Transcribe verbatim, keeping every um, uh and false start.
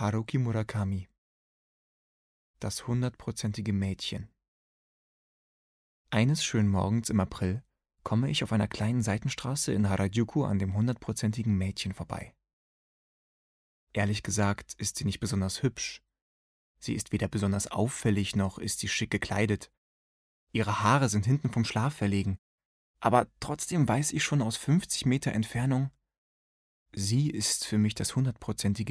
Haruki Murakami. Das hundertprozentige Mädchen. Eines schönen Morgens im April komme ich auf einer kleinen Seitenstraße in Harajuku an dem hundertprozentigen Mädchen vorbei. Ehrlich gesagt ist sie nicht besonders hübsch. Sie ist weder besonders auffällig, noch ist sie schick gekleidet. Ihre Haare sind hinten vom Schlaf verlegen. Aber trotzdem weiß ich schon aus fünfzig Meter Entfernung, sie ist für mich das hundertprozentige